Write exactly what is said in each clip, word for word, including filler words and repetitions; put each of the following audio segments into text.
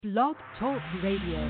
Blog Talk Radio.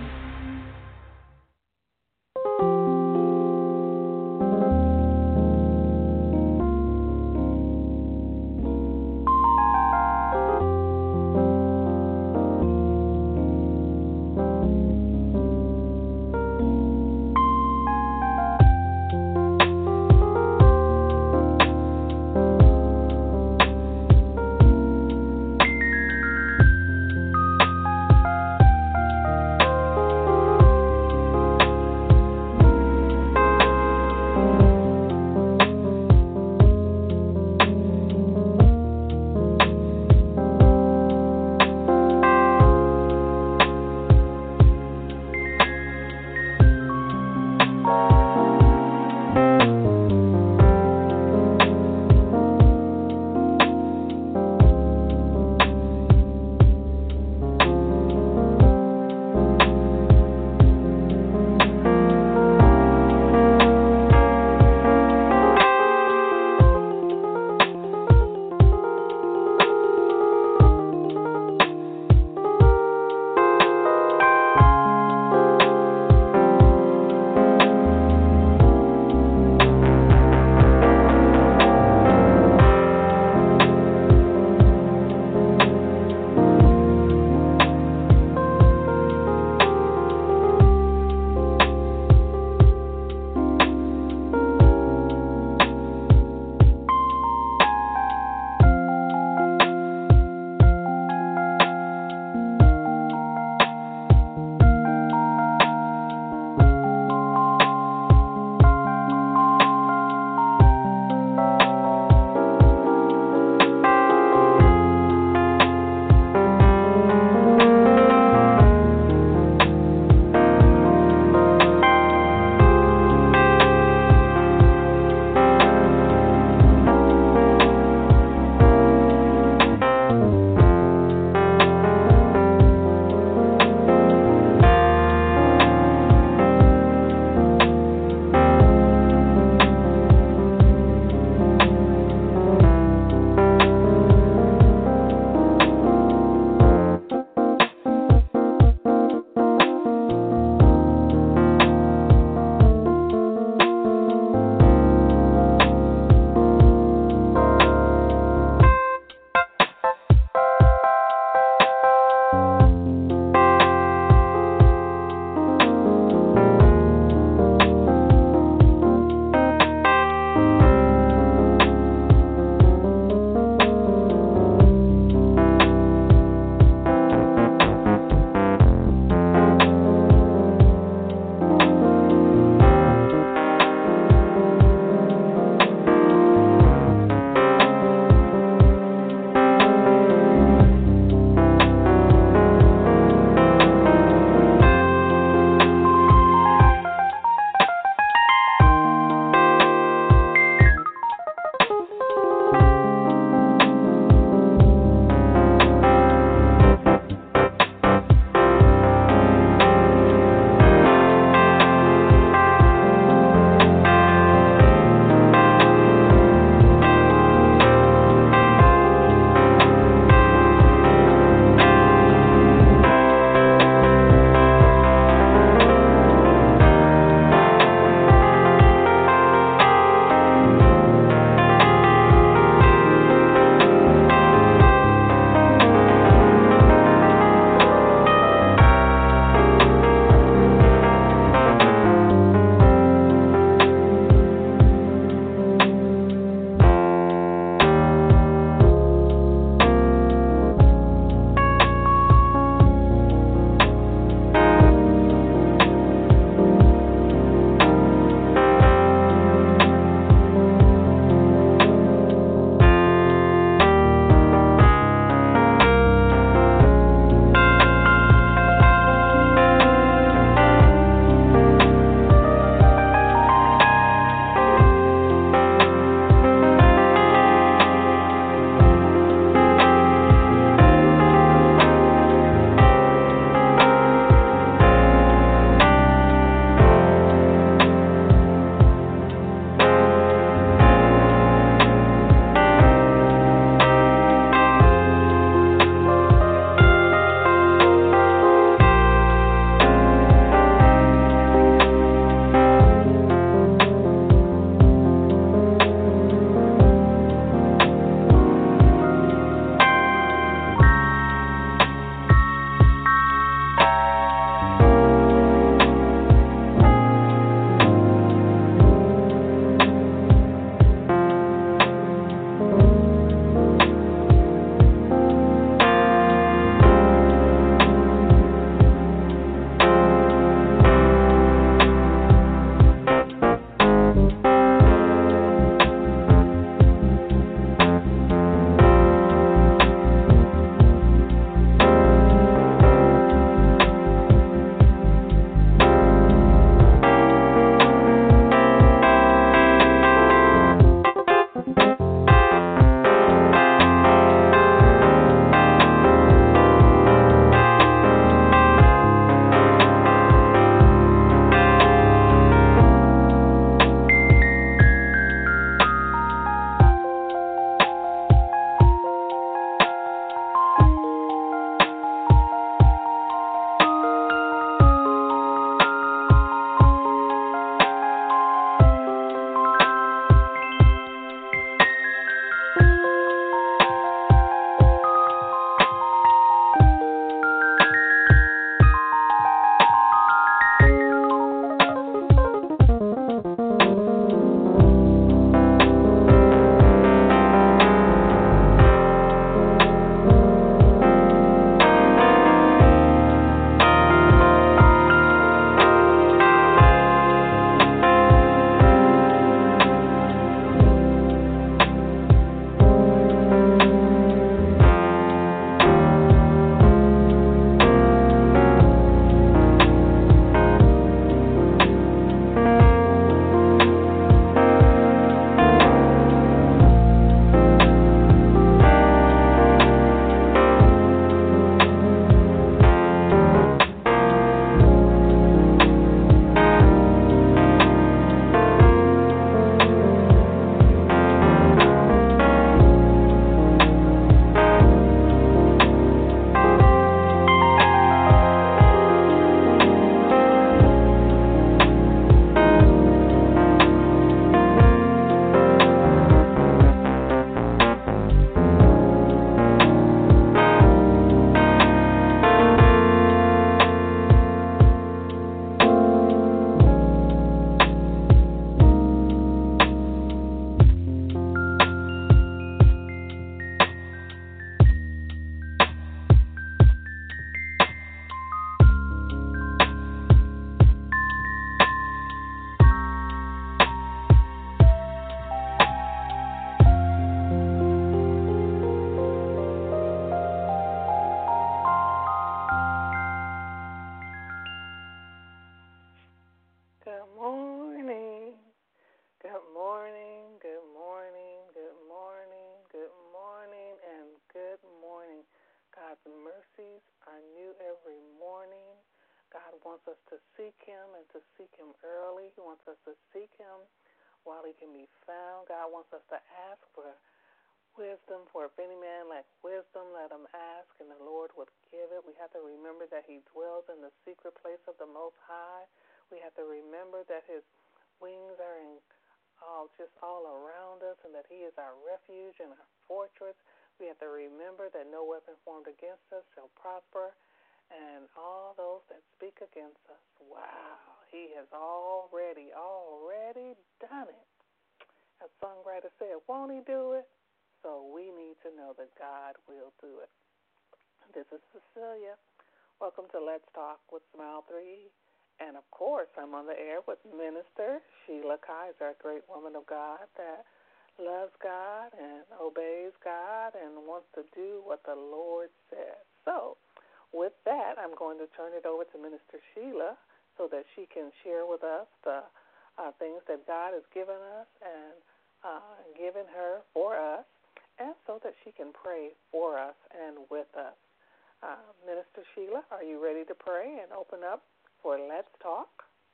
wants us to seek him and to seek him early. He wants us to seek him while he can be found. God wants us to ask for wisdom, for if any man lack wisdom, let him ask, and the Lord would give it. We have to remember that he dwells in the secret place of the Most High. We have to remember that his wings are in, uh, just all around us, and that he is our refuge and our fortress. We have to remember that no weapon formed against us shall prosper, and all those that speak against us, wow, he has already, already done it. As songwriter said, won't he do it? So we need to know that God will do it. This is Cecilia. Welcome to Let's Talk with Smile three. And, of course, I'm on the air with Minister Sheila Kaiser, a great woman of God that loves God and obeys God and wants to do what the Lord says. So, with that, I'm going to turn it over to Minister Sheila so that she can share with us the uh, things that God has given us and uh, given her for us, and so that she can pray for us and with us. Uh, Minister Sheila, are you ready to pray and open up for Let's Talk?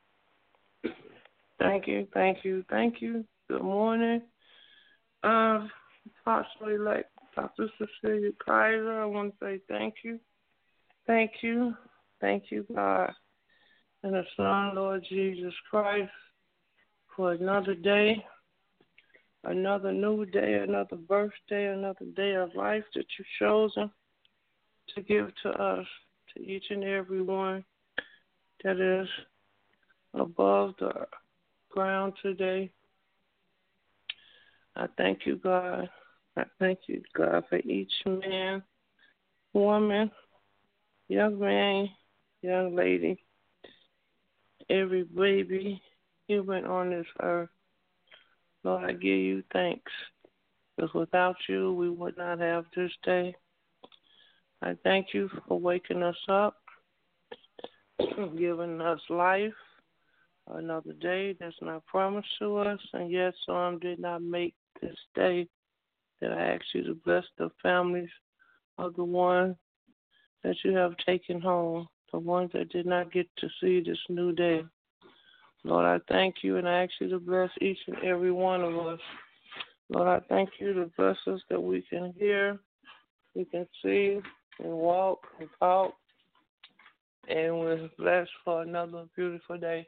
Thank you, thank you, thank you. Good morning. Uh, Possibly like Doctor Cecilia Kaiser, I want to say thank you. Thank you. Thank you, God, and the Son, Lord Jesus Christ, for another day, another new day, another birthday, another day of life that you've chosen to give to us, to each and every one that is above the ground today. I thank you, God. I thank you, God, for each man, woman, young man, young lady, every baby human on this earth. Lord, I give you thanks, because without you, we would not have this day. I thank you for waking us up, giving us life, another day that's not promised to us, and yet some did not make this day. That I ask you to bless the families of the ones that you have taken home, the ones that did not get to see this new day. Lord, I thank you, and I ask you to bless each and every one of us. Lord, I thank you to bless us that we can hear, we can see, and walk and talk, and we're blessed for another beautiful day.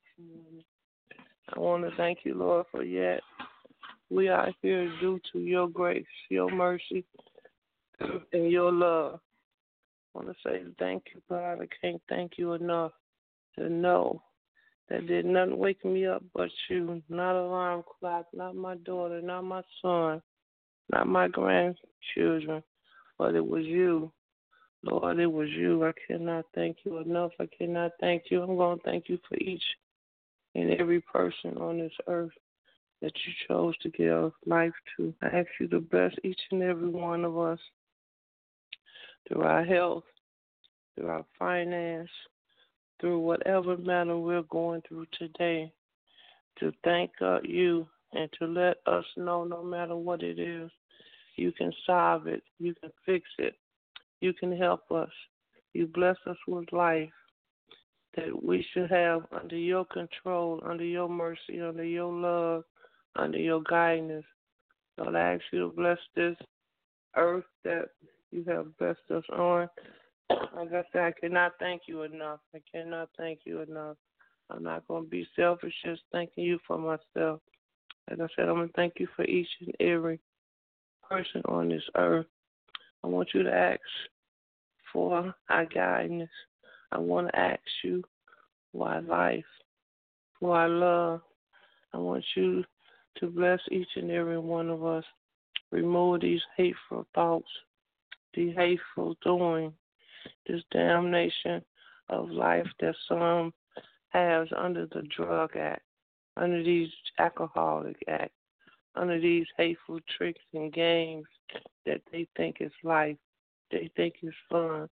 I want to thank you, Lord, for yet we are here due to your grace, your mercy, and your love. I want to say thank you, God. I can't thank you enough to know that did nothing wake me up but you, not alarm clock, not my daughter, not my son, not my grandchildren, but it was you. Lord, it was you. I cannot thank you enough. I cannot thank you. I'm going to thank you for each and every person on this earth that you chose to give life to. I ask you to bless each and every one of us through our health, through our finance, through whatever matter we're going through today, to thank uh, you and to let us know no matter what it is, you can solve it, you can fix it, you can help us. You bless us with life that we should have under your control, under your mercy, under your love, under your guidance. Lord, I ask you to bless this earth that you have blessed us on. Like I said, I cannot thank you enough. I cannot thank you enough. I'm not going to be selfish, just thanking you for myself. Like I said, I'm going to thank you for each and every person on this earth. I want you to ask for our guidance. I want to ask you for our life, for our love. I want you to bless each and every one of us. Remove these hateful thoughts, these hateful doing, this damnation of life that some has under the drug act, under these alcoholic acts, under these hateful tricks and games that they think is life, they think is fun.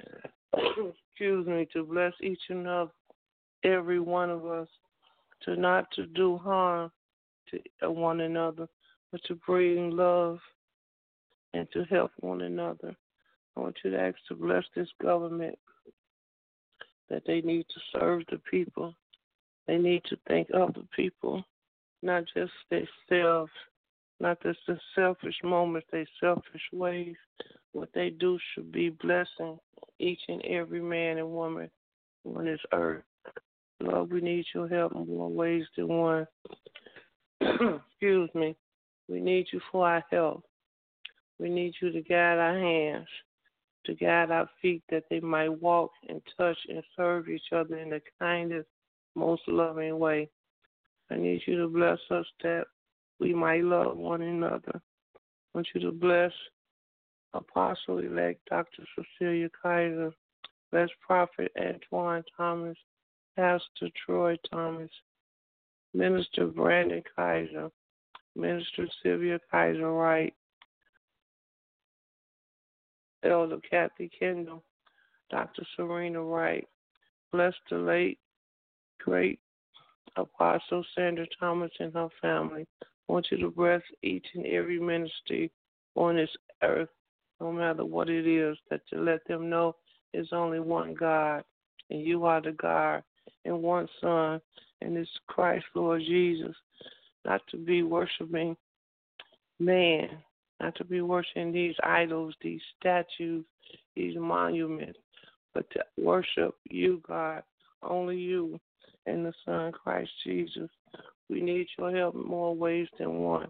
Excuse me, to bless each and every one of us, to not to do harm to one another, but to bring love and to help one another. I want you to ask to bless this government that they need to serve the people. They need to think of the people, not just themselves, not just the selfish moments, their selfish ways. What they do should be blessing each and every man and woman on this earth. Lord, we need your help in more ways than one. Excuse me. We need you for our health. We need you to guide our hands, to guide our feet, that they might walk and touch and serve each other in the kindest, most loving way. I need you to bless us that we might love one another. I want you to bless Apostle-elect Doctor Cecilia Kaiser, bless Prophet Antoine Thomas, Pastor Troy Thomas, Minister Brandon Kaiser, Minister Sylvia Kaiser Wright, Elder Kathy Kendall, Doctor Serena Wright. Bless the late, great Apostle Sandra Thomas and her family. I want you to bless each and every ministry on this earth, no matter what it is, that to let them know there's only one God, and you are the God, and one Son, and it's Christ, Lord Jesus. Not to be worshiping man, not to be worshiping these idols, these statues, these monuments, but to worship you, God, only you and the Son, Christ Jesus. We need your help in more ways than one.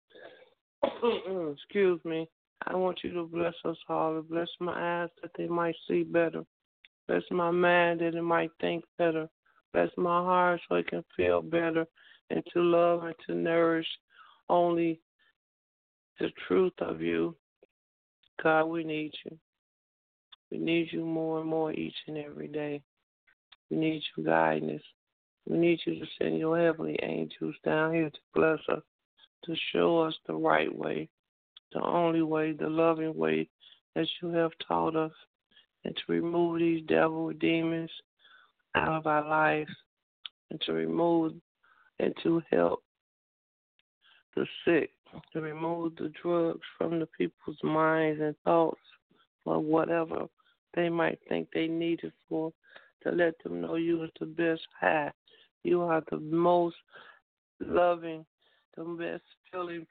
Excuse me. I want you to bless us all, and bless my eyes that they might see better. Bless my mind that it might think better. Bless my heart so it can feel better, and to love and to nourish only the truth of you. God, we need you. We need you more and more each and every day. We need your guidance. We need you to send your heavenly angels down here to bless us, to show us the right way, the only way, the loving way that you have taught us, and to remove these devil demons out of our lives, and to remove and to help the sick, to remove the drugs from the people's minds and thoughts or whatever they might think they need it for, to let them know you are the best high. You are the most loving, the best feeling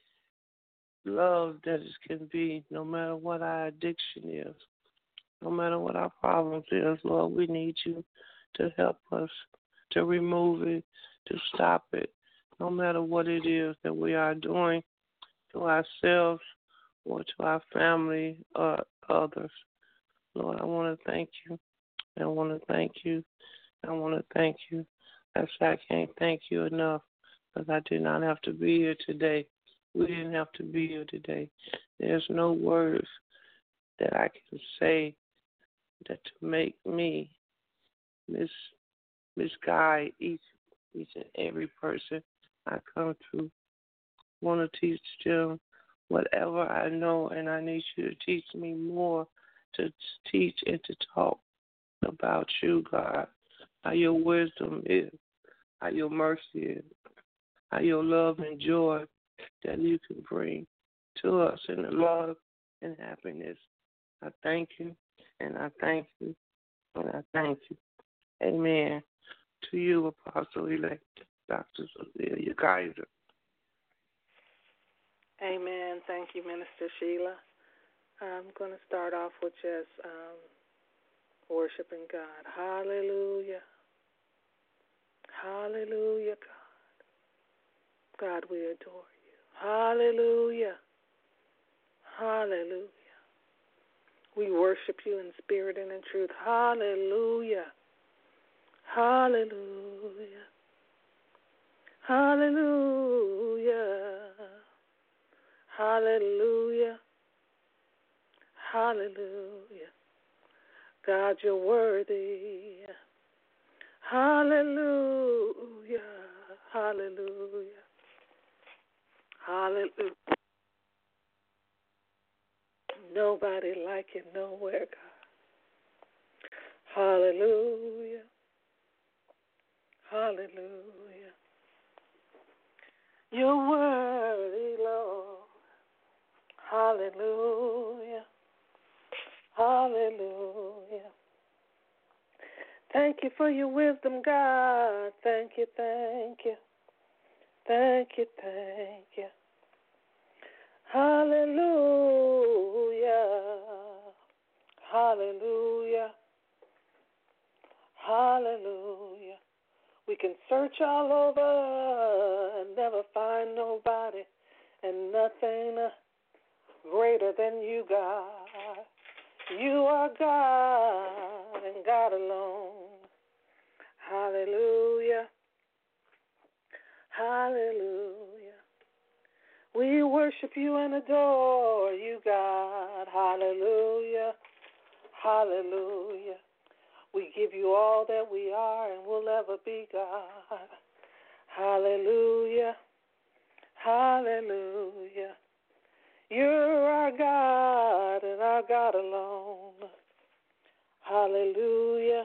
love that it can be, no matter what our addiction is, no matter what our problems is. Lord, we need you to help us to remove it, to stop it, no matter what it is that we are doing to ourselves or to our family or others. Lord, I want to thank you. I want to thank you. I want to thank you. That's why I can't thank you enough, because I did not have to be here today. We didn't have to be here today. There's no words that I can say that to make me mis misguide each each and every person I come to. I want to teach them whatever I know, and I need you to teach me more, to teach and to talk about you, God, how your wisdom is, how your mercy is, how your love and joy that you can bring to us in the love and happiness. I thank you, and I thank you, and I thank you. Amen. To you, Apostle-elect Doctor Cecilia Kaiser. Amen. Thank you, Minister Sheila. I'm going to start off with just um, worshiping God. Hallelujah. Hallelujah, God. God, we adore you. Hallelujah. Hallelujah. We worship you in spirit and in truth. Hallelujah. Hallelujah. Hallelujah. Hallelujah. Hallelujah. God, you're worthy. Hallelujah. Hallelujah. Hallelujah. Nobody like you nowhere, God. Hallelujah. Hallelujah. You're worthy, Lord. Hallelujah. Hallelujah. Thank you for your wisdom, God. Thank you, thank you. Thank you, thank you. Hallelujah. Hallelujah. Hallelujah. We can search all over and never find nobody and nothing greater than you, God. You are God and God alone. Hallelujah. Hallelujah. We worship you and adore you, God. Hallelujah. Hallelujah. We give you all that we are and will ever be, God. Hallelujah. Hallelujah. You're our God and our God alone. Hallelujah.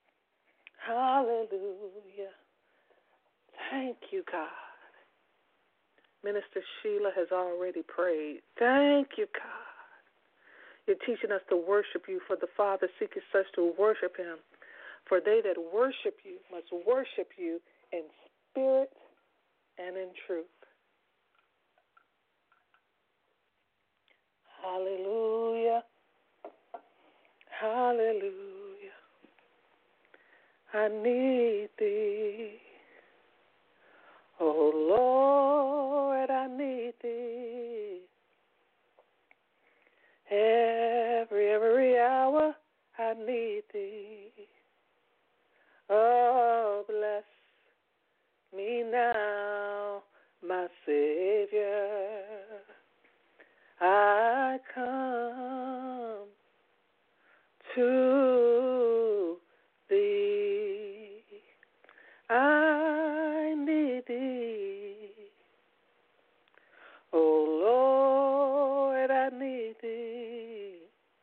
Hallelujah. Thank you, God. Minister Sheila has already prayed. Thank you, God. You're teaching us to worship you, for the Father seeketh such to worship him. For they that worship you must worship you in spirit and in truth. Hallelujah. Hallelujah. I need thee. Oh, Lord, I need thee. Every, every hour I need thee. Oh, bless me now, my Savior. I come to thee. I need thee. Oh, Lord, I need thee.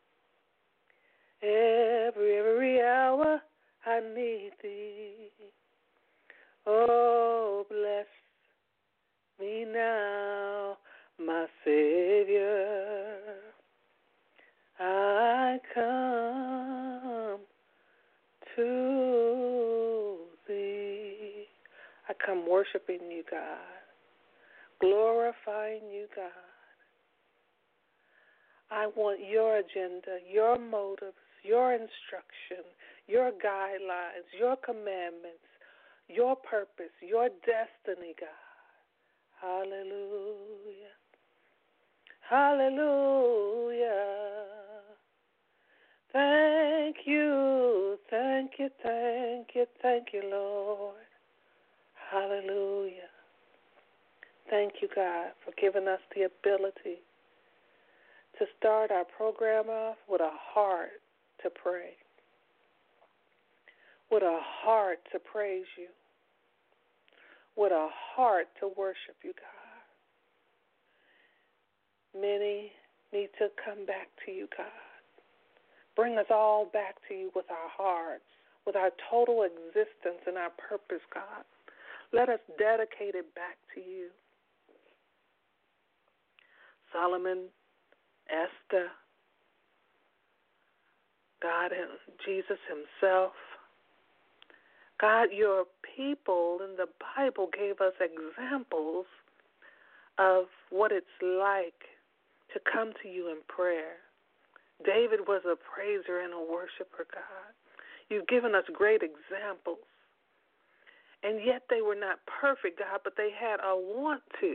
Every, every hour I need thee. Oh, bless me now, my Savior. I come to thee. I come worshiping you, God, glorifying you, God. I want your agenda, your motives, your instruction, your guidelines, your commandments, your purpose, your destiny, God. Hallelujah. Hallelujah. Thank you, thank you, thank you, thank you, Lord. Hallelujah. Thank you, God, for giving us the ability to start our program off with a heart to pray, with a heart to praise you, with a heart to worship you, God. Many need to come back to you, God. Bring us all back to you with our hearts, with our total existence and our purpose, God. Let us dedicate it back to you. Solomon, Esther, God and Jesus himself. God, your people in the Bible gave us examples of what it's like to come to you in prayer. David was a praiser and a worshiper, God. You've given us great examples. And yet they were not perfect, God, but they had a want to.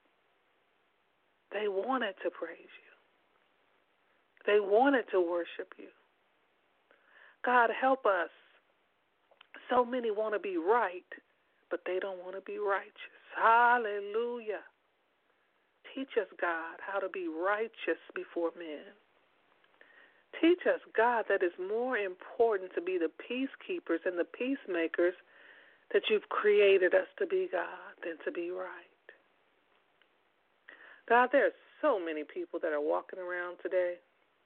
They wanted to praise you. They wanted to worship you. God, help us. So many want to be right, but they don't want to be righteous. Hallelujah. Teach us, God, how to be righteous before men. Teach us, God, that it's more important to be the peacekeepers and the peacemakers that you've created us to be, God, than to be right. God, there are so many people that are walking around today,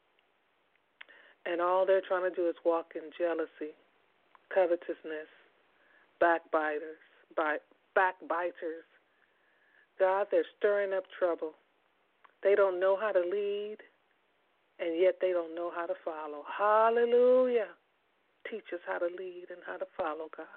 and all they're trying to do is walk in jealousy, covetousness, backbiters, backbiters. God, they're stirring up trouble. They don't know how to lead, and yet they don't know how to follow. Hallelujah. teach us how to lead and how to follow, God.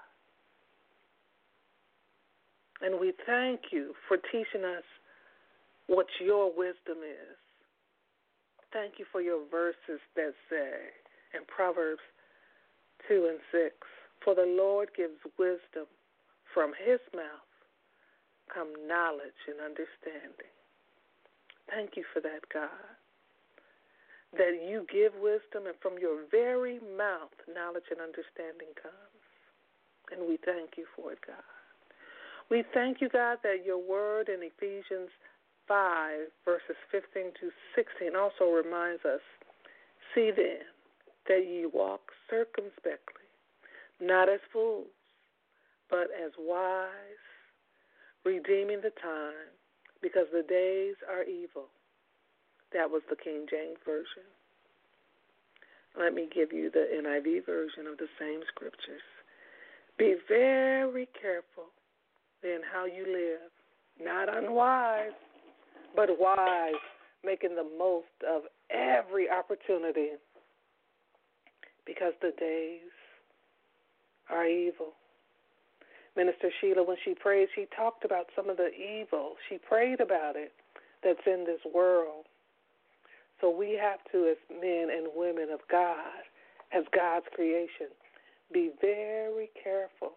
And we thank you for teaching us what your wisdom is. Thank you for your verses that say in Proverbs two and six, for the Lord gives wisdom, from his mouth come knowledge and understanding. Thank you for that, God, that you give wisdom, and from your very mouth knowledge and understanding comes. And we thank you for it, God. We thank you, God, that your word in Ephesians five, verses fifteen to sixteen also reminds us, see then that ye walk circumspectly, not as fools, but as wise, redeeming the time, because the days are evil. That was the King James Version. Let me give you the N I V version of the same scriptures. Be very careful then how you live, not unwise, but wise, making the most of every opportunity, because the days are evil. Minister Sheila, when she prayed, she talked about some of the evil. She prayed about it that's in this world. So we have to, as men and women of God, as God's creation, be very careful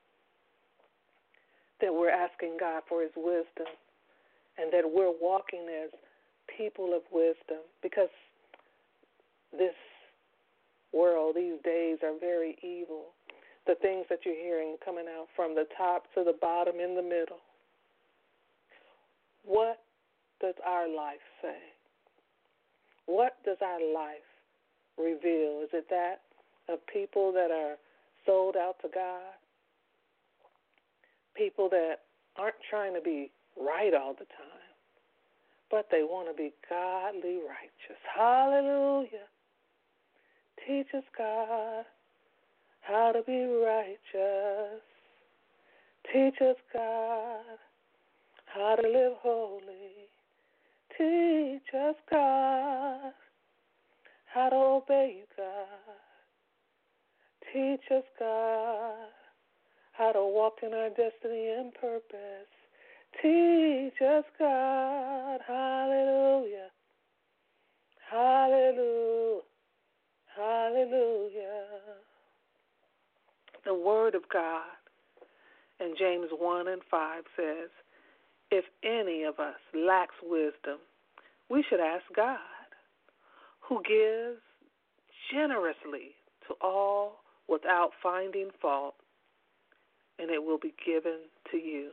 that we're asking God for his wisdom and that we're walking as people of wisdom, because this world, these days are very evil. The things that you're hearing coming out from the top to the bottom, in the middle. What does our life say? What does our life reveal? Is it that of people that are sold out to God? People that aren't trying to be right all the time, but they want to be godly righteous. Hallelujah. Teach us, God, how to be righteous. Teach us, God, how to live holy. Teach us, God, how to obey you, God. Teach us, God, how to walk in our destiny and purpose. Teach us, God. Hallelujah. Hallelujah. Hallelujah. The Word of God in James one and five says, if any of us lacks wisdom, we should ask God, who gives generously to all without finding fault, and it will be given to you.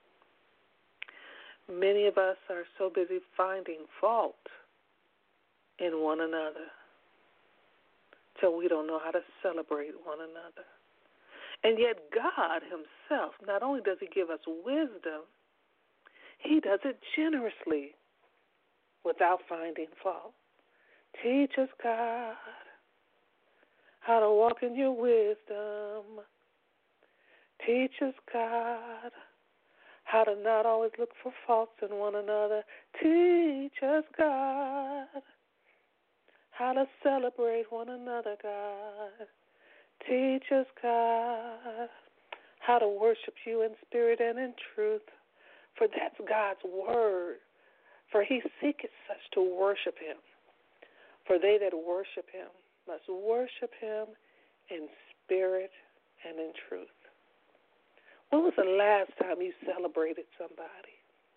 Many of us are so busy finding fault in one another till we don't know how to celebrate one another. And yet God himself, not only does he give us wisdom, he does it generously without finding fault. Teach us, God, how to walk in your wisdom. Teach us, God, how to not always look for faults in one another. Teach us, God, how to celebrate one another, God. Teach us, God, how to worship you in spirit and in truth, for that's God's word. For he seeketh such to worship him. For they that worship him must worship him in spirit and in truth. When was the last time you celebrated somebody?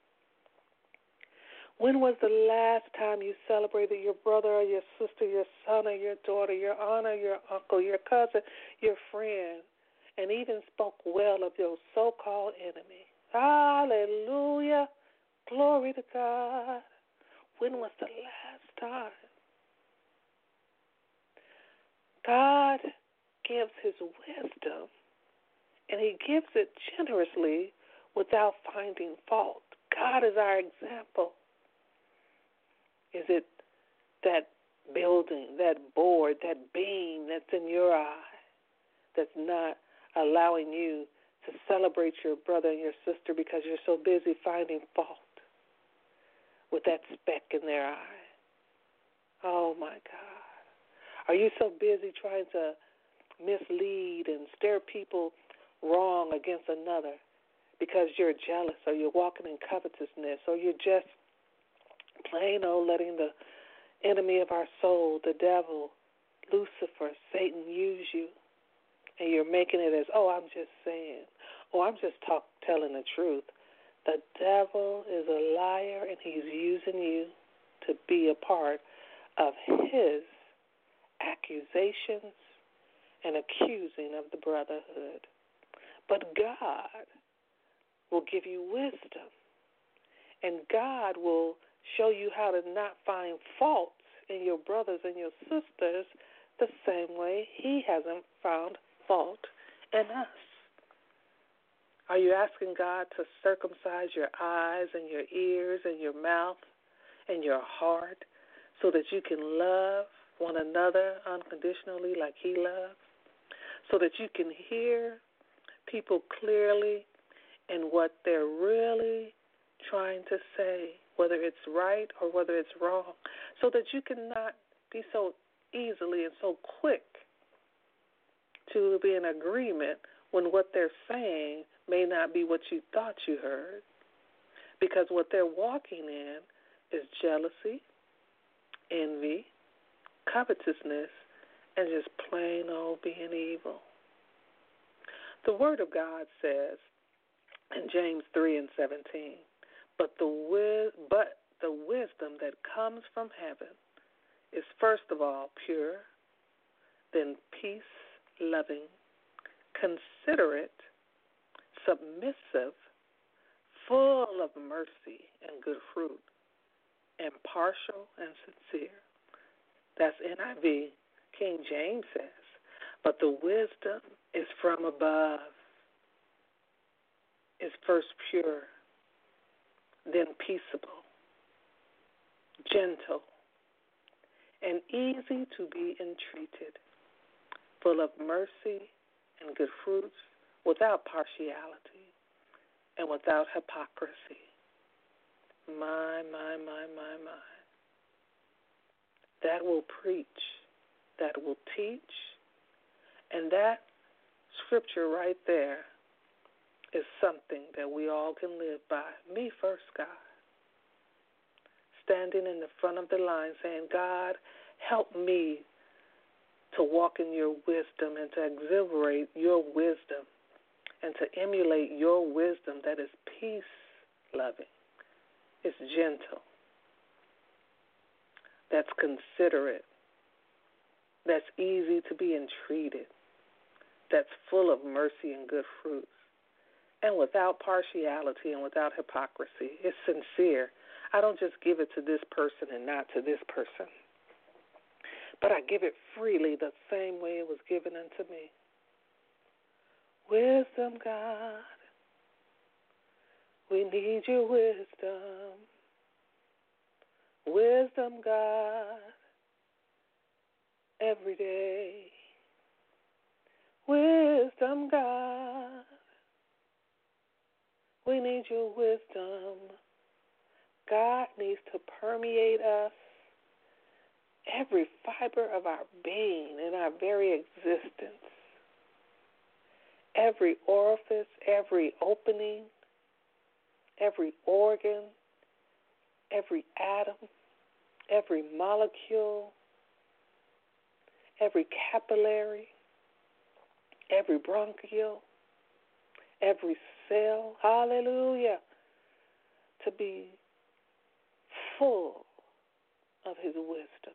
When was the last time you celebrated your brother or your sister, your son or your daughter, your aunt or your uncle, your cousin, your friend, and even spoke well of your so-called enemy? Hallelujah. Glory to God. When was the last time? God gives his wisdom, and he gives it generously without finding fault. God is our example. Is it that building, that board, that beam that's in your eye that's not allowing you to celebrate your brother and your sister because you're so busy finding fault with that speck in their eye? Oh, my God. Are you so busy trying to mislead and steer people wrong against another because you're jealous or you're walking in covetousness or you're just plain old letting the enemy of our soul, the devil, Lucifer, Satan use you, and you're making it as, oh, I'm just saying, oh, I'm just talk, telling the truth. The devil is a liar, and he's using you to be a part of his accusations and accusing of the brotherhood. But God will give you wisdom, and God will show you how to not find faults in your brothers and your sisters the same way he hasn't found fault in us. Are you asking God to circumcise your eyes and your ears and your mouth and your heart so that you can love one another unconditionally like he loves, so that you can hear people clearly in what they're really trying to say, whether it's right or whether it's wrong, so that you cannot be so easily and so quick to be in agreement when what they're saying may not be what you thought you heard, because what they're walking in is jealousy, envy, covetousness, and just plain old being evil. The Word of God says in James three and seventeen, but the wi- but the wisdom that comes from heaven is first of all pure, then peace-loving, considerate, submissive, full of mercy and good fruit, impartial and sincere. That's N I V. King James says, but the wisdom is from above, is first pure, then peaceable, gentle, and easy to be entreated, full of mercy and good fruits, without partiality and without hypocrisy. My, my, my, my, my. That will preach, that will teach, and that scripture right there is something that we all can live by. Me first, God. Standing in the front of the line saying, God, help me to walk in your wisdom and to exhilarate your wisdom and to emulate your wisdom that is peace-loving, it's gentle, that's considerate, that's easy to be entreated, that's full of mercy and good fruits, and without partiality and without hypocrisy. It's sincere. I don't just give it to this person and not to this person, but I give it freely the same way it was given unto me. Wisdom, God, we need your wisdom. Wisdom, God, every day. Wisdom, God, we need your wisdom. God needs to permeate us, every fiber of our being and our very existence, every orifice, every opening, every organ, every atom, every molecule, every capillary, every bronchiole, every cell, hallelujah, to be full of his wisdom.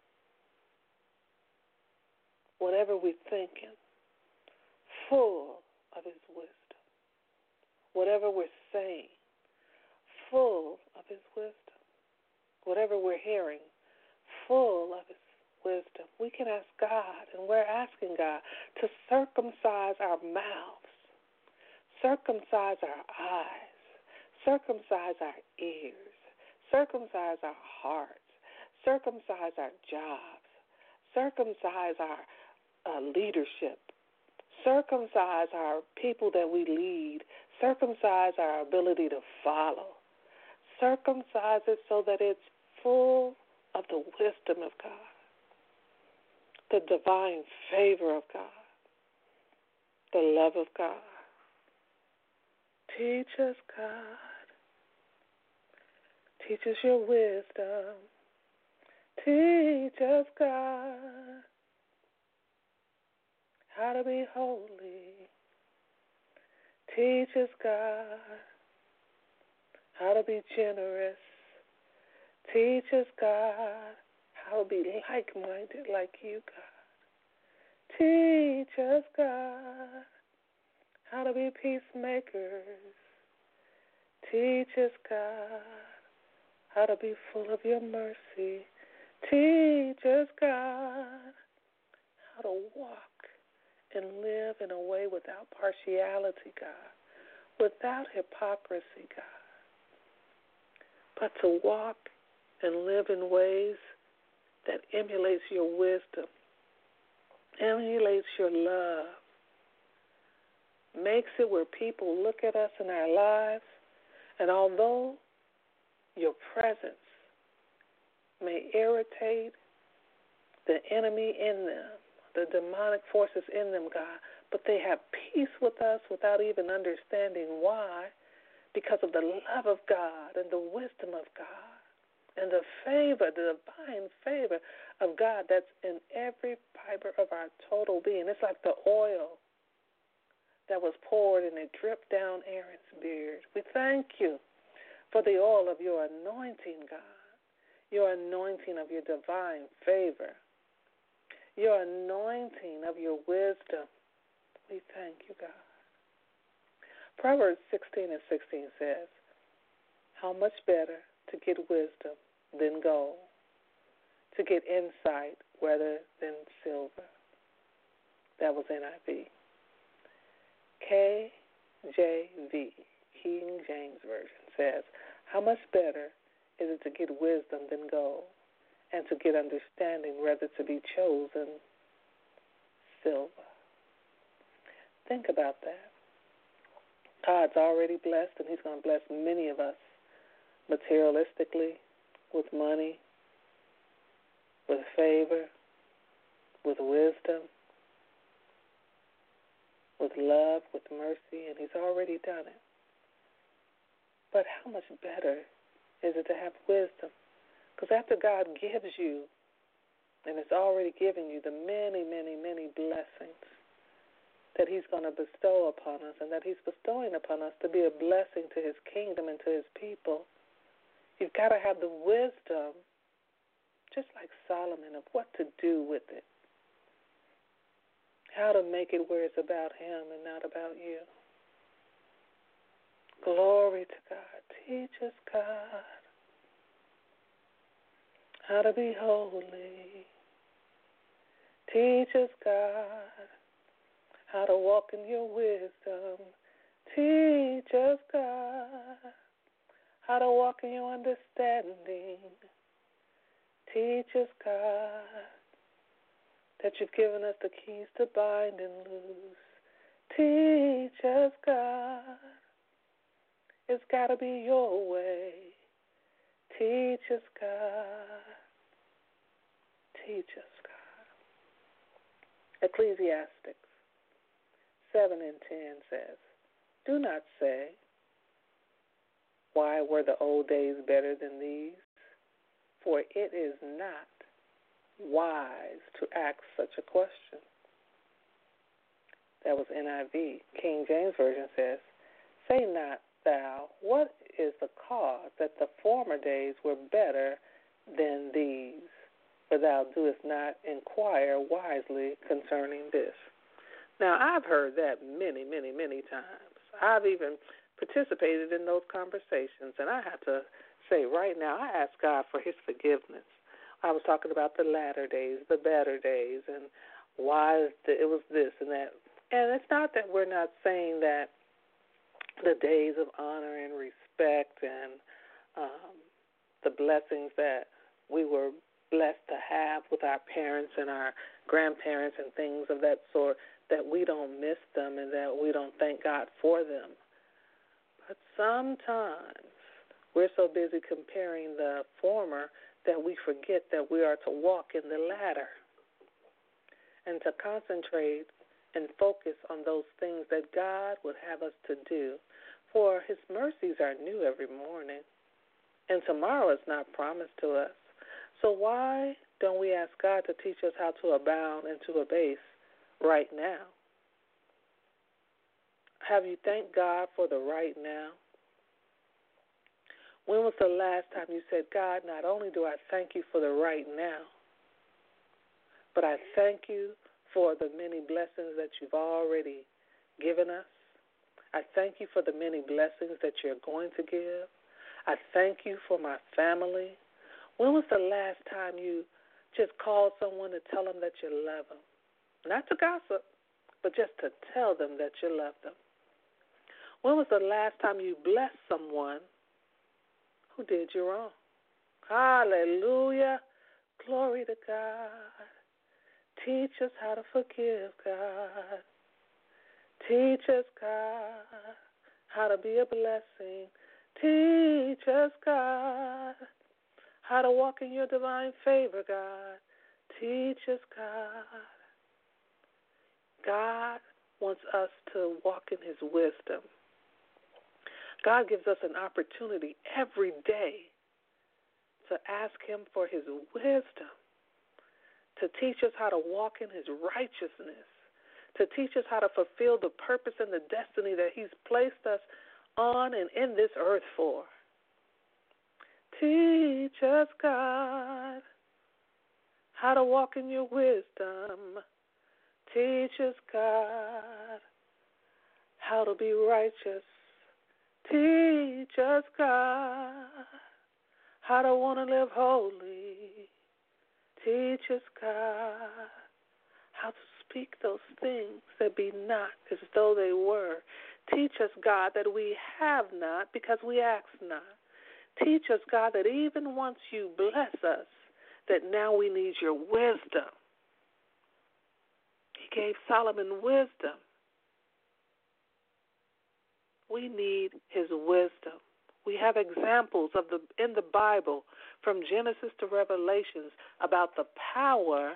Whatever we're thinking, full of his wisdom. Whatever we're saying, full of his wisdom. Whatever we're hearing, full of his wisdom. We can ask God, and we're asking God to circumcise our mouths, circumcise our eyes, circumcise our ears, circumcise our hearts, circumcise our jobs, circumcise our uh, leadership, circumcise our people that we lead, circumcise our ability to follow, circumcise it so that it's full of the wisdom of God, the divine favor of God, the love of God. Teach us, God. Teach us your wisdom. Teach us, God, how to be holy. Teach us, God, how to be generous. Teach us, God, how to be like-minded like you, God. Teach us, God, how to be peacemakers. Teach us, God, how to be full of your mercy. Teach us, God, how to walk and live in a way without partiality, God, without hypocrisy, God, but to walk and live in ways that emulates your wisdom, emulates your love, makes it where people look at us in our lives, and although your presence may irritate the enemy in them, the demonic forces in them, God, but they have peace with us without even understanding why, because of the love of God and the wisdom of God and the favor, the divine favor of God that's in every fiber of our total being. It's like the oil that was poured and it dripped down Aaron's beard. We thank you for the oil of your anointing, God, your anointing of your divine favor, your anointing of your wisdom. We thank you, God. Proverbs sixteen and sixteen says, how much better to get wisdom than gold, to get insight rather than silver. That was N I V. K J V, King James Version, says, how much better is it to get wisdom than gold, and to get understanding rather to be chosen silver. Think about that. God's already blessed, and he's going to bless many of us materialistically, with money, with favor, with wisdom, with love, with mercy, and he's already done it. But how much better is it to have wisdom? Because after God gives you, and it's already given you, the many, many, many blessings that he's going to bestow upon us, and that he's bestowing upon us to be a blessing to his kingdom and to his people, you've got to have the wisdom, just like Solomon, of what to do with it, how to make it where it's about him and not about you. Glory to God. Teach us, God, how to be holy. Teach us, God, how to walk in your wisdom. Teach us, God, how to walk in your understanding. Teach us, God, that you've given us the keys to bind and loose. Teach us, God, it's got to be your way. Teach us, God. Teach us, God. Ecclesiastes seven and ten says, do not say, why were the old days better than these? For it is not wise to ask such a question. That was N I V. King James Version says, say not thou, what is the cause that the former days were better than these? For thou doest not inquire wisely concerning this. Now, I've heard that many, many, many times. I've even participated in those conversations, and I have to say right now, I ask God for his forgiveness. I was talking about the latter days, the better days, and why it was this and that. And it's not that we're not saying that the days of honor and respect and um, the blessings that we were blessed to have with our parents and our grandparents and things of that sort, that we don't miss them and that we don't thank God for them. But sometimes we're so busy comparing the former that we forget that we are to walk in the latter and to concentrate and focus on those things that God would have us to do. For his mercies are new every morning, and tomorrow is not promised to us. So why don't we ask God to teach us how to abound and to abase right now? Have you thanked God for the right now? When was the last time you said, God, not only do I thank you for the right now, but I thank you for the many blessings that you've already given us. I thank you for the many blessings that you're going to give. I thank you for my family. When was the last time you just called someone to tell them that you love them? Not to gossip, but just to tell them that you love them. When was the last time you blessed someone who did you wrong? Hallelujah. Glory to God. Teach us how to forgive, God. Teach us, God, how to be a blessing. Teach us, God, how to walk in your divine favor, God. Teach us, God. God wants us to walk in his wisdom. God gives us an opportunity every day to ask him for his wisdom, to teach us how to walk in his righteousness, to teach us how to fulfill the purpose and the destiny that he's placed us on and in this earth for. Teach us, God, how to walk in your wisdom. Teach us, God, how to be righteous. Teach us, God, how to want to live holy. Teach us, God, how to speak those things that be not as though they were. Teach us, God, that we have not because we ask not. Teach us, God, that even once you bless us, that now we need your wisdom. He gave Solomon wisdom. We need his wisdom. We have examples of the in the Bible from Genesis to Revelations about the power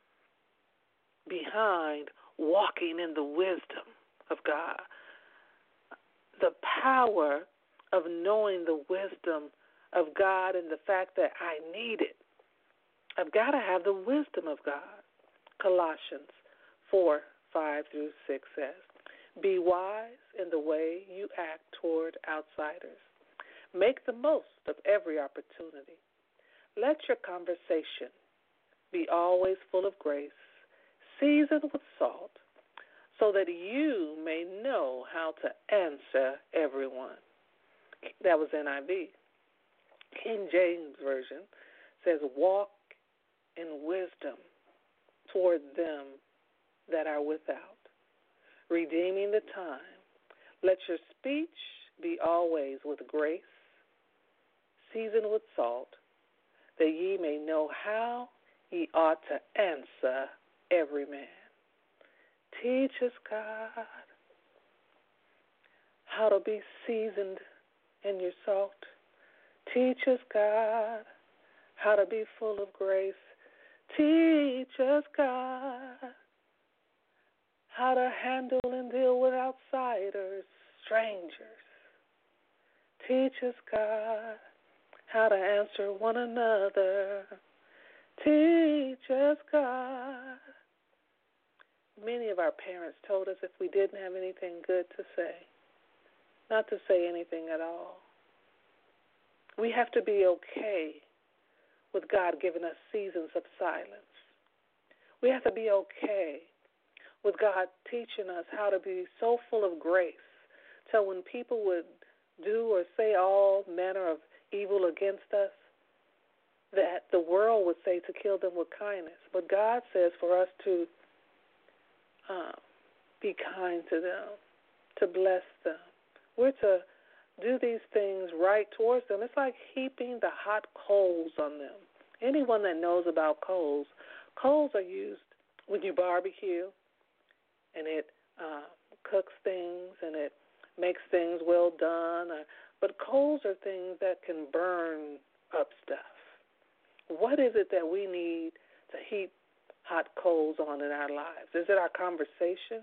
behind walking in the wisdom of God. The power of knowing the wisdom of God and the fact that I need it. I've got to have the wisdom of God. Colossians four, five through six says, be wise in the way you act toward outsiders. Make the most of every opportunity. Let your conversation be always full of grace, seasoned with salt, so that you may know how to answer everyone. That was N I V. King James Version says, walk in wisdom toward them that are without, redeeming the time. Let your speech be always with grace, seasoned with salt, that ye may know how ye ought to answer every man. Teach us, God, how to be seasoned in your salt. Teach us, God, how to be full of grace. Teach us, God, how to handle and deal with outsiders, strangers. Teach us, God, how to answer one another. Teach us, God. Many of our parents told us if we didn't have anything good to say, not to say anything at all. We have to be okay with God giving us seasons of silence. We have to be okay with God teaching us how to be so full of grace so when people would do or say all manner of evil against us, that the world would say to kill them with kindness. But God says for us to uh, be kind to them, to bless them. We're to do these things right towards them. It's like heaping the hot coals on them. Anyone that knows about coals, coals are used when you barbecue, and it uh, cooks things and it makes things well done. Or, but coals are things that can burn up stuff. What is it that we need to heap hot coals on in our lives? Is it our conversation?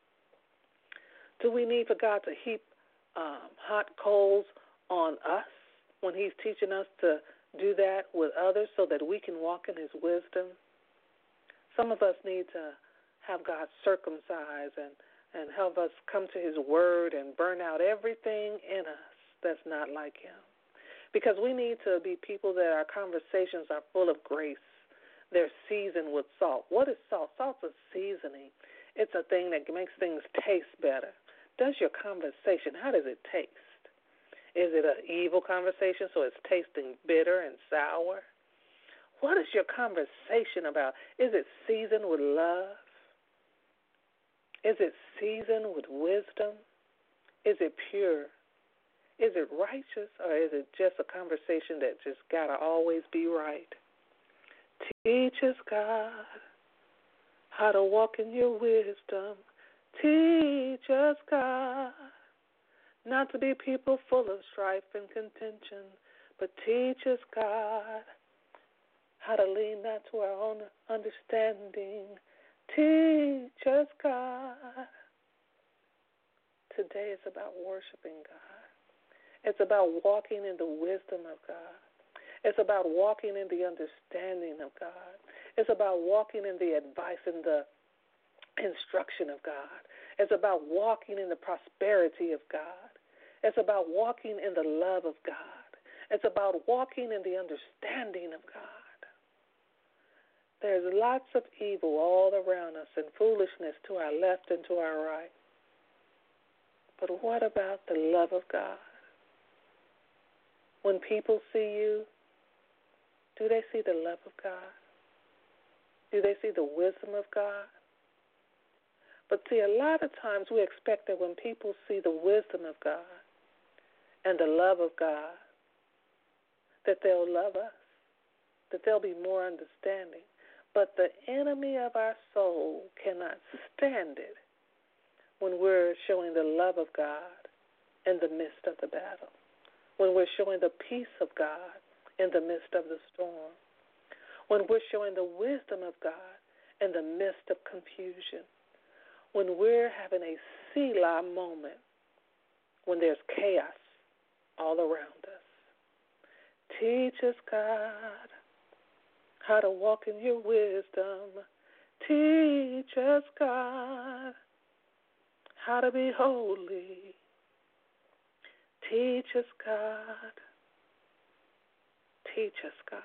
Do we need for God to heap um, hot coals on us when He's teaching us to do that with others so that we can walk in His wisdom? Some of us need to have God circumcise and, and help us come to His Word and burn out everything in us that's not like Him. Because we need to be people that our conversations are full of grace. They're seasoned with salt. What is salt? Salt's a seasoning. It's a thing that makes things taste better. Does your conversation, how does it taste? Is it an evil conversation so it's tasting bitter and sour? What is your conversation about? Is it seasoned with love? Is it seasoned with wisdom? Is it pure? Is it righteous, or is it just a conversation that just got to always be right? Teach us, God, how to walk in your wisdom. Teach us, God, not to be people full of strife and contention, but teach us, God, how to lean not to our own understanding. Teach us, God. Today is about worshiping God. It's about walking in the wisdom of God. It's about walking in the understanding of God. It's about walking in the advice and the instruction of God. It's about walking in the prosperity of God. It's about walking in the love of God. It's about walking in the understanding of God. There's lots of evil all around us and foolishness to our left and to our right. But what about the love of God? When people see you, do they see the love of God? Do they see the wisdom of God? But see, a lot of times we expect that when people see the wisdom of God and the love of God, that they'll love us, that they'll be more understanding. But the enemy of our soul cannot stand it when we're showing the love of God in the midst of the battle, when we're showing the peace of God in the midst of the storm, when we're showing the wisdom of God in the midst of confusion, when we're having a Selah moment, when there's chaos all around us. Teach us, God, how to walk in your wisdom. Teach us, God, how to be holy. Teach us, God. Teach us, God.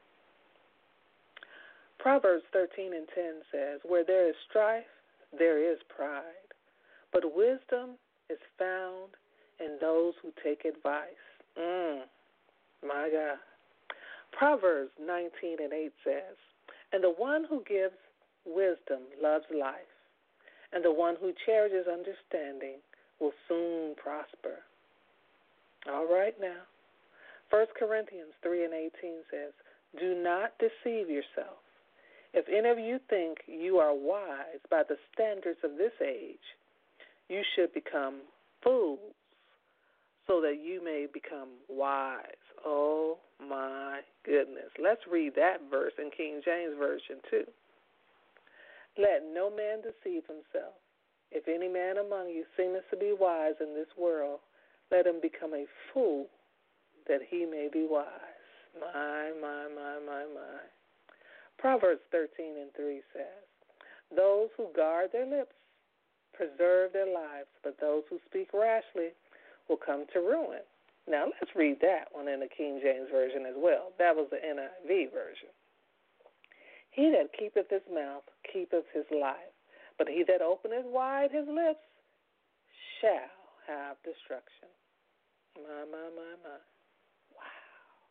Proverbs thirteen and ten says, where there is strife, there is pride, but wisdom is found in those who take advice. Mm, my God. Proverbs nineteen and eight says, and the one who gives wisdom loves life, and the one who cherishes understanding will soon prosper. All right now. First Corinthians three and eighteen says, do not deceive yourself. If any of you think you are wise by the standards of this age, you should become fools so that you may become wise. Oh, my goodness. Let's read that verse in King James Version, too. Let no man deceive himself. If any man among you seemeth to be wise in this world, let him become a fool that he may be wise. My, my, my, my, my. Proverbs thirteen and three says, those who guard their lips preserve their lives, but those who speak rashly will come to ruin. Now, let's read that one in the King James Version as well. That was the N I V version. He that keepeth his mouth keepeth his life, but he that openeth wide his lips shall have destruction. My, my, my, my. Wow.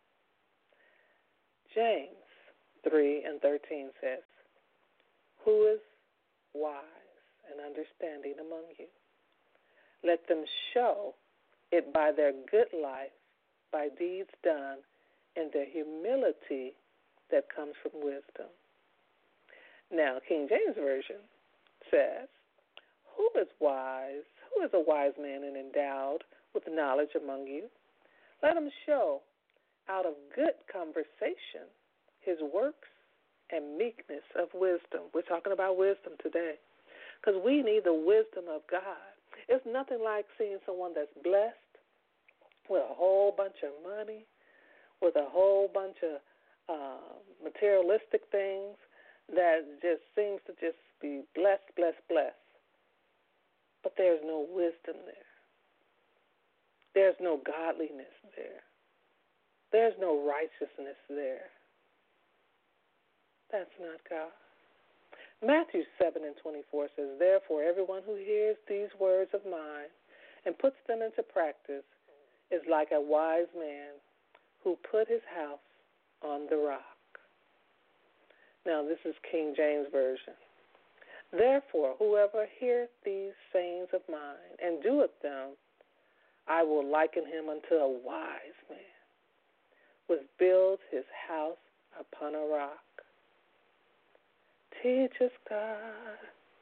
James three and thirteen says, who is wise and understanding among you? Let them show it by their good life, by deeds done in the humility that comes from wisdom. Now, King James Version says, who is wise? Who is a wise man and endowed with knowledge among you? Let him show out of good conversation his works and meekness of wisdom. We're talking about wisdom today because we need the wisdom of God. It's nothing like seeing someone that's blessed with a whole bunch of money, with a whole bunch of uh, materialistic things that just seems to just be blessed, blessed, blessed. But there's no wisdom there. There's no godliness there. There's no righteousness there. That's not God. Matthew seven and twenty-four says, therefore, everyone who hears these words of mine and puts them into practice is like a wise man who put his house on the rock. Now, this is King James Version. Therefore, whoever heareth these sayings of mine and doeth them, I will liken him unto a wise man, which builds his house upon a rock. Teach us, God,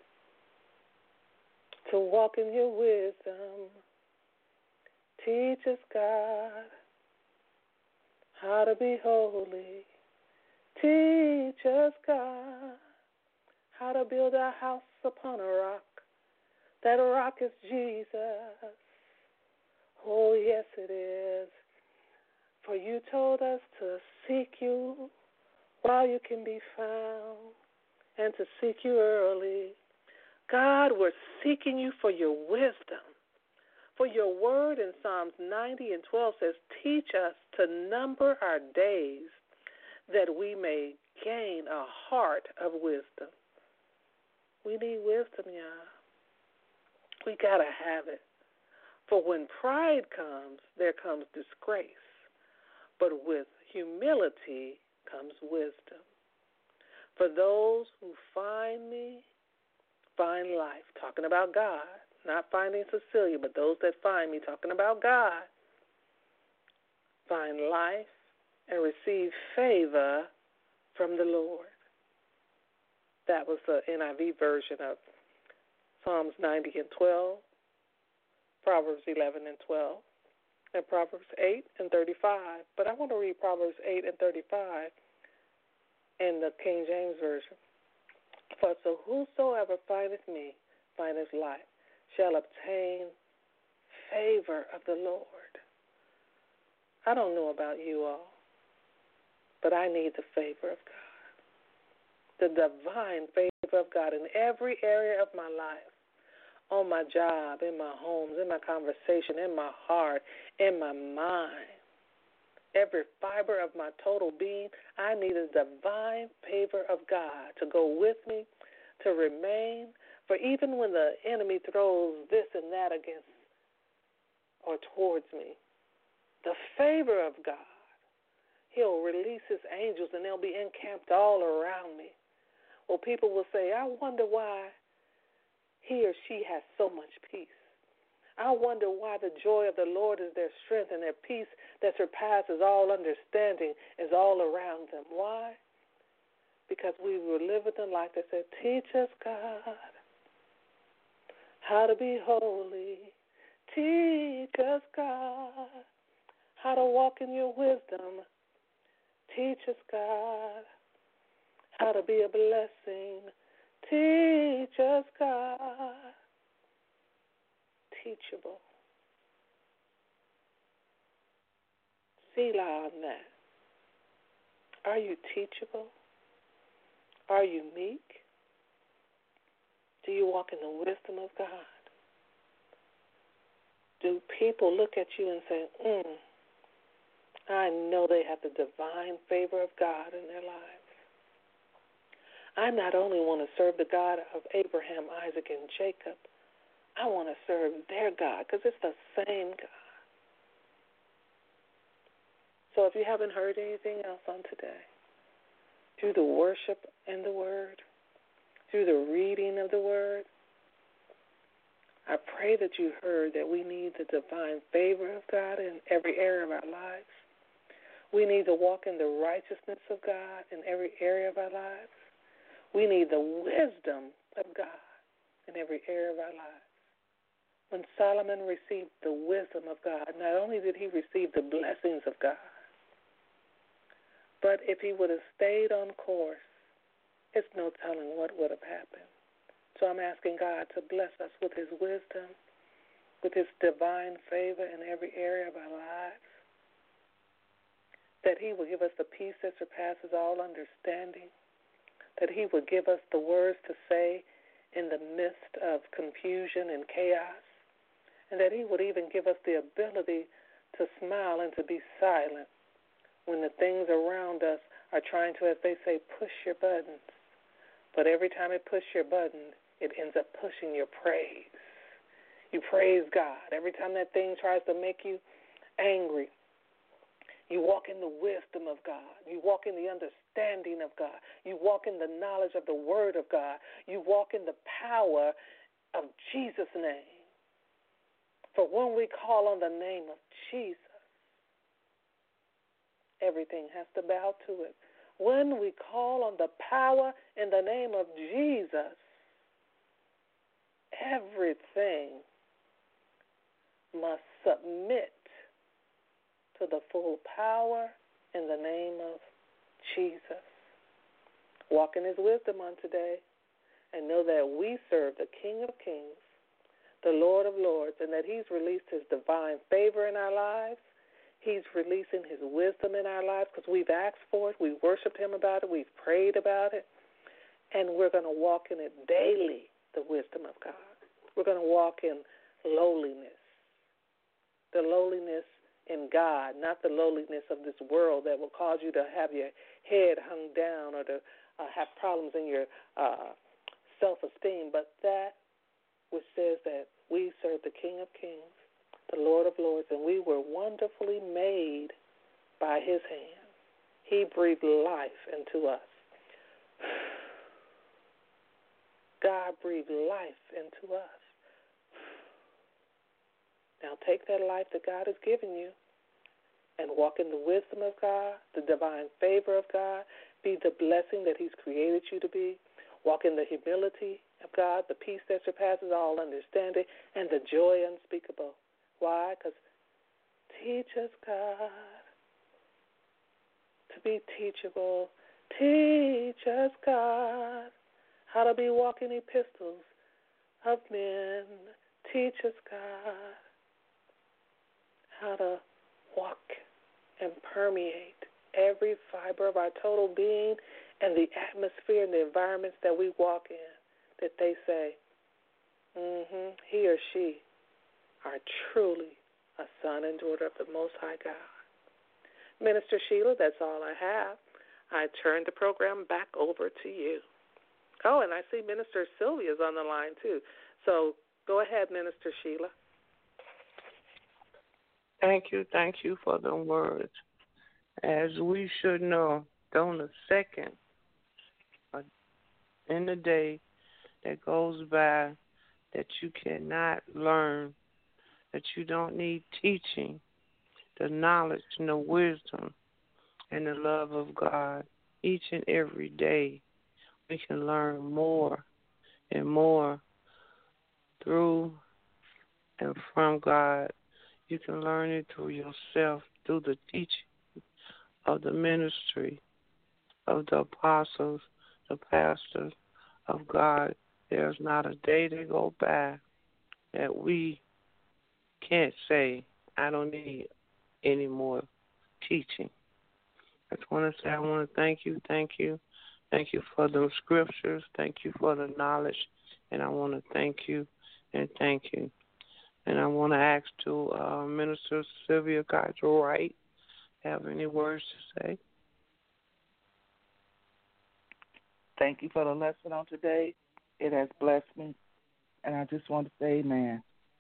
to walk in your wisdom. Teach us, God, how to be holy. Teach us, God, how to build our house upon a rock. That rock is Jesus. Oh, yes, it is. For you told us to seek you while you can be found and to seek you early. God, we're seeking you for your wisdom. For your word in Psalms ninety and twelve says, teach us to number our days that we may gain a heart of wisdom. We need wisdom, y'all. We got to have it. For when pride comes, there comes disgrace. But with humility comes wisdom. For those who find me, find life. Talking about God. Not finding Cecilia, but those that find me, talking about God, find life and receive favor from the Lord. That was the N I V version of Psalms ninety and twelve, Proverbs eleven and twelve, and Proverbs eight and thirty-five. But I want to read Proverbs eight and thirty-five in the King James Version. For so whosoever findeth me findeth life, shall obtain favor of the Lord. I don't know about you all, but I need the favor of God, the divine favor of God in every area of my life, on my job, in my homes, in my conversation, in my heart, in my mind. Every fiber of my total being, I need a divine favor of God to go with me, to remain. For even when the enemy throws this and that against or towards me, the favor of God, he'll release his angels and they'll be encamped all around me. Well, people will say, I wonder why he or she has so much peace. I wonder why the joy of the Lord is their strength and their peace that surpasses all understanding is all around them. Why? Because we were living a life that said, teach us, God, how to be holy. Teach us, God, how to walk in your wisdom. Teach us, God, how to be a blessing. Teach us, God. Teachable. Selah on that. Are you teachable? Are you meek? Do you walk in the wisdom of God? Do people look at you and say, mm, I know they have the divine favor of God in their lives. I not only want to serve the God of Abraham, Isaac, and Jacob, I want to serve their God because it's the same God. So if you haven't heard anything else on today, through the worship and the Word, through the reading of the Word, I pray that you heard that we need the divine favor of God in every area of our lives. We need to walk in the righteousness of God in every area of our lives. We need the wisdom of God in every area of our lives. When Solomon received the wisdom of God, not only did he receive the blessings of God, but if he would have stayed on course it's no telling what would have happened. So I'm asking God to bless us with his wisdom, with his divine favor in every area of our lives, that he will give us the peace that surpasses all understanding, that he will give us the words to say in the midst of confusion and chaos, and that he would even give us the ability to smile and to be silent when the things around us are trying to, as they say, push your buttons. But every time it pushes your button, it ends up pushing your praise. You praise God. Every time that thing tries to make you angry, you walk in the wisdom of God. You walk in the understanding of God. You walk in the knowledge of the Word of God. You walk in the power of Jesus' name. For when we call on the name of Jesus, everything has to bow to it. When we call on the power in the name of Jesus, everything must submit to the full power in the name of Jesus. Walk in his wisdom on today and know that we serve the King of Kings, the Lord of Lords, and that he's released his divine favor in our lives. He's releasing his wisdom in our lives because we've asked for it. We've worshiped him about it. We've prayed about it. And we're going to walk in it daily, the wisdom of God. We're going to walk in lowliness, the lowliness in God, not the lowliness of this world that will cause you to have your head hung down or to uh, have problems in your uh, self-esteem, but that which says that we serve the King of Kings, the Lord of Lords, and we were wonderfully made by his hand. He breathed life into us. God breathed life into us. Now take that life that God has given you and walk in the wisdom of God, the divine favor of God, be the blessing that he's created you to be. Walk in the humility of God, the peace that surpasses all understanding, and the joy unspeakable. Why? Because teach us, God, to be teachable. Teach us, God, how to be walking epistles of men. Teach us, God, how to walk and permeate every fiber of our total being and the atmosphere and the environments that we walk in, that they say, mm-hmm, he or she are truly a son and daughter of the Most High God. Minister Sheila, that's all I have. I turn the program back over to you. Oh, and I see Minister Sylvia's on the line, too. So go ahead, Minister Sheila. Thank you, thank you for the words. As we should know, don't a second in the day that goes by that you cannot learn, that you don't need teaching, the knowledge and the wisdom and the love of God. Each and every day we can learn more and more through and from God. You can learn it through yourself, through the teaching of the ministry, of the apostles, the pastors of God. There's not a day that go by that we can't say, I don't need any more teaching. I just want to say I want to thank you, thank you. Thank you for those scriptures. Thank you for the knowledge. And I want to thank you and thank you. And I want to ask to uh, Minister Sylvia Cottrell Wright, have any words to say? Thank you for the lesson on today. It has blessed me. And I just want to say amen.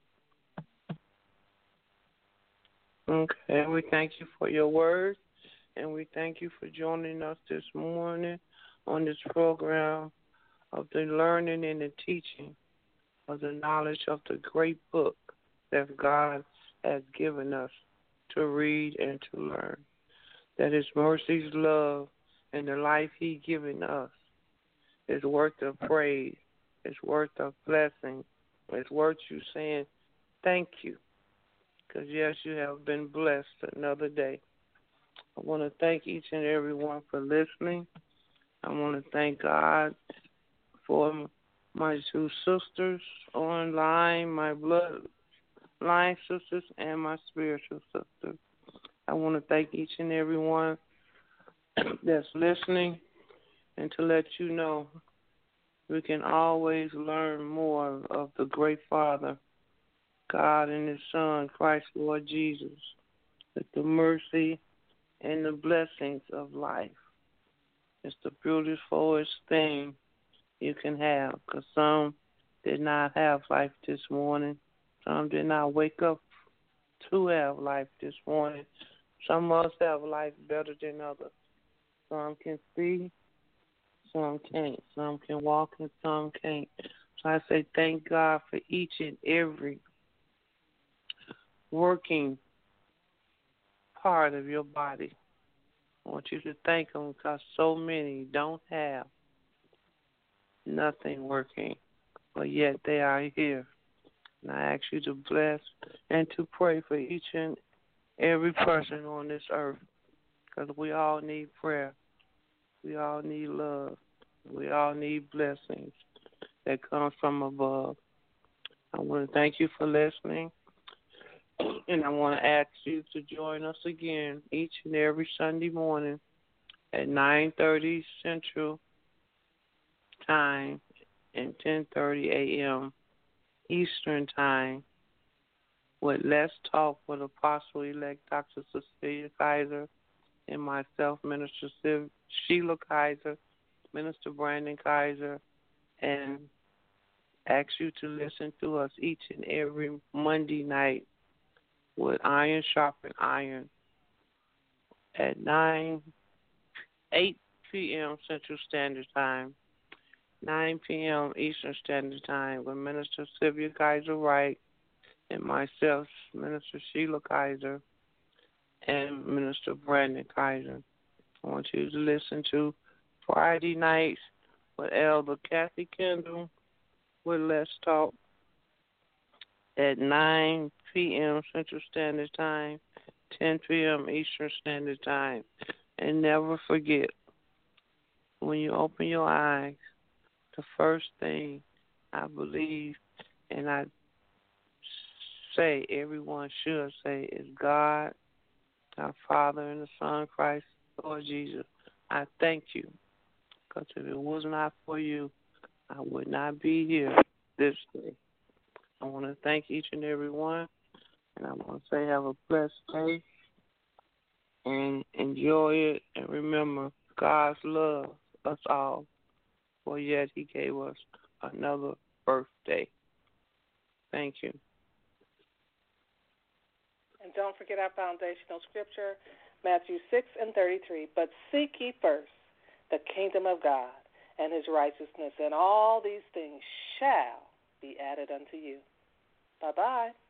Okay, we thank you for your words, and we thank you for joining us this morning on this program of the learning and the teaching of the knowledge of the great book that God has given us to read and to learn. That his mercies, love, and the life he given us is worth of praise, it's worth of blessing, it's worth you saying thank you. Because, yes, you have been blessed another day. I want to thank each and every one for listening. I want to thank God for my two sisters online, my bloodline sisters, and my spiritual sisters. I want to thank each and every one that's listening, and to let you know we can always learn more of the great Father, God and His Son, Christ Lord Jesus, with the mercy and the blessings of life. It's the beautifulest thing you can have, because some did not have life this morning. Some did not wake up to have life this morning. Some must have life better than others. Some can see, some can't. Some can walk and some can't. So I say thank God for each and every working part of your body. I want you to thank Him because so many don't have nothing working, but yet they are here. And I ask you to bless and to pray for each and every person on this earth, because we all need prayer. We all need love. We all need blessings that come from above. I want to thank you for listening, and I want to ask you to join us again each and every Sunday morning at nine thirty Central Time and ten thirty a.m. Eastern Time with Let's Talk with Apostle-elect Doctor Cecilia Kaiser and myself, Minister Sheila Kaiser, Minister Brandon Kaiser, and ask you to listen to us each and every Monday night with Iron Sharpen Iron at nine, eight p.m. Central Standard Time, nine p.m. Eastern Standard Time with Minister Sylvia Kaiser Wright and myself, Minister Sheila Kaiser, and Minister Brandon Kaiser. I want you to listen to Friday nights with Elder Kathy Kendall with Let's Talk at nine p.m. Central Standard Time, ten p.m. Eastern Standard Time. And never forget, when you open your eyes, the first thing I believe and I say everyone should say is God, our Father and the Son, Christ, Lord Jesus. I thank you, because if it was not for you, I would not be here this day. I want to thank each and every one, and I want to say have a blessed day and enjoy it. And remember, God's love us all, for yet He gave us another birthday. Thank you. And don't forget our foundational scripture, Matthew six and thirty-three. But seek ye first the kingdom of God and His righteousness, and all these things shall be added unto you. Bye-bye.